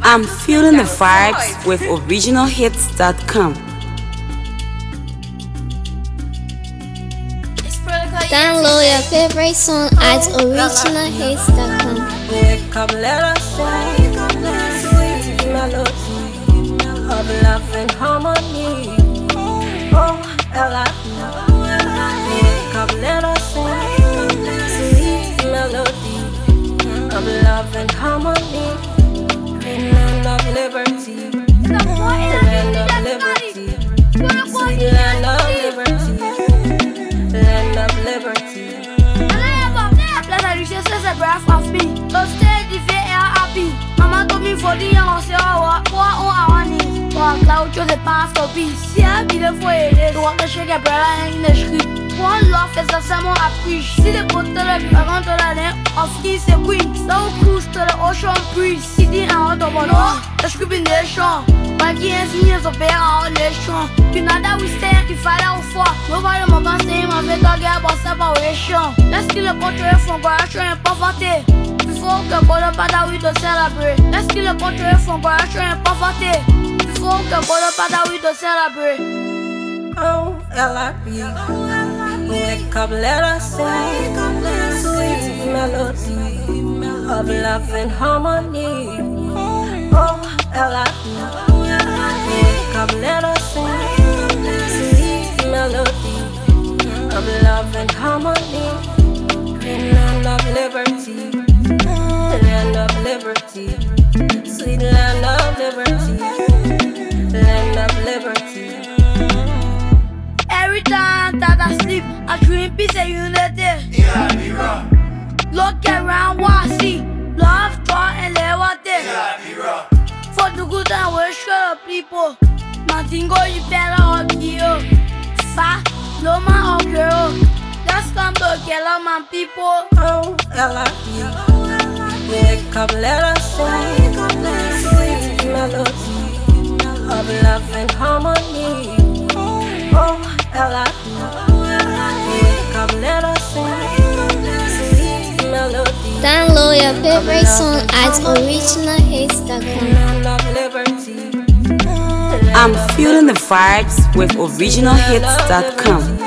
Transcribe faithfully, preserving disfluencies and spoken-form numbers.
I'm feeling the vibes with original hits dot com. Download your favorite song at original hits dot com. Wake up, let us sing sweet melody of love and harmony. Oh, Ella, wake up, let us sing sweet melody of love and harmony. In land of liberty, land of liberty, sweet land of liberty, land of liberty. La richesse c'est bref of me. Toasted if you are happy. Maman told me for the young say oh what on our knees. What cloud chose the past of peace. Si I be the way it is. What the shake a brother in the street. One love is a someone appreciate. See the bottle of you around to the name of kings and queens. So cruise to the ocean breeze. Sitting out of one oh the scripting nation. My kids years of bear our nation. You know that we stand to fight out for. Nobody more can say my big dog about separation. Let's kill a country from corruption and poverty. Before que pour le pada we to celebrate. Let's kill a country from corruption and poverty. Before que pour le pada we to celebrate. Oh, L I P, wake up, let us sing sweet melody of love and harmony. Oh, L I P, wake up, let us sing sweet melody of love and harmony. In land of liberty, land of liberty, sweet land of liberty, land of liberty. Every time that I sleep, I dream peace and unity. Look around what I see, love, joy, and liberty. For the good and we show the people, nothing go you better or kill. Fa, no man or girl, let's come together, my people. Oh, L I P, wake up, let us sing sweet melody of love and harmony. Oh, L I P, wake up, let us sing sweet melody. Download your favorite song at original hits dot com. Land of liberty. I'm feeling the vibes with original hits dot com.